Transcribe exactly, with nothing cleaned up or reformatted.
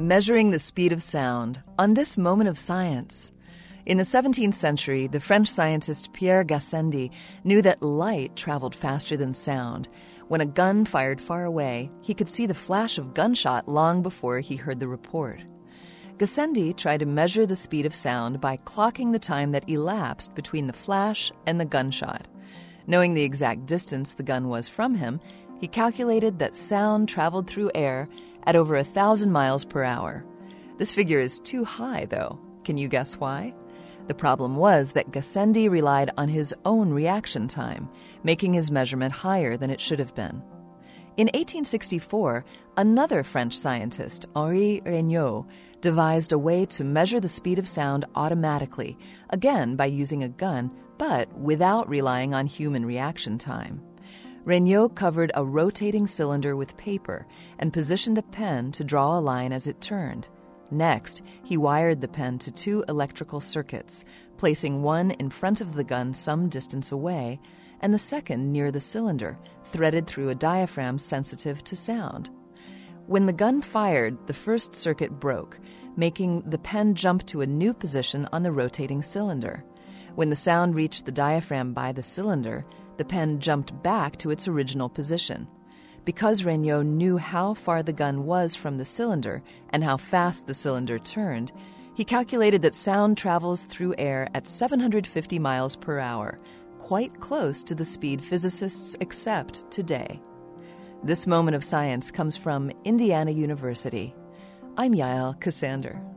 Measuring the speed of sound on this moment of science. In the seventeenth century, the French scientist Pierre Gassendi knew that light traveled faster than sound. When a gun fired far away, he could see the flash of gunshot long before he heard the report. Gassendi tried to measure the speed of sound by clocking the time that elapsed between the flash and the gunshot. Knowing the exact distance the gun was from him, he calculated that sound traveled through air at over a thousand miles per hour. This figure is too high, though. Can you guess why? The problem was that Gassendi relied on his own reaction time, making his measurement higher than it should have been. In eighteen sixty-four, another French scientist, Henri Regnault, devised a way to measure the speed of sound automatically, again by using a gun, but without relying on human reaction time. Regnault covered a rotating cylinder with paper and positioned a pen to draw a line as it turned. Next, he wired the pen to two electrical circuits, placing one in front of the gun some distance away, and the second near the cylinder, threaded through a diaphragm sensitive to sound. When the gun fired, the first circuit broke, making the pen jump to a new position on the rotating cylinder. When the sound reached the diaphragm by the cylinder, the pen jumped back to its original position. Because Regnault knew how far the gun was from the cylinder and how fast the cylinder turned, he calculated that sound travels through air at seven hundred fifty miles per hour, quite close to the speed physicists accept today. This moment of science comes from Indiana University. I'm Yael Ksander.